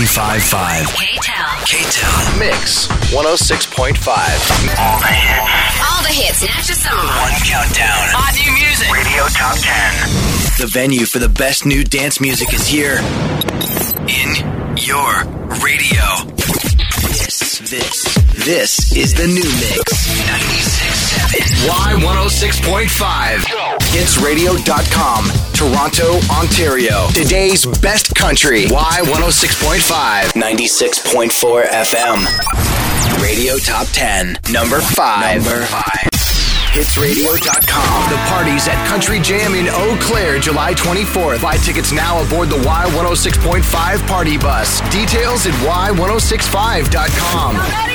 95.5. K-Town. Mix 106.5. All the hits, not just some of them. One countdown. Hot new music. Radio Top 10. The venue for the best new dance music is here. In your radio. This is the new mix. 96.7. Y106.5. Hitsradio.com. Toronto, Ontario. Today's best country. Y106.5. 96.4 FM. Radio Top 10. Number 5. Hitsradio.com. The party's at Country Jam in Eau Claire, July 24th. Buy tickets now aboard the Y106.5 party bus. Details at Y1065.com.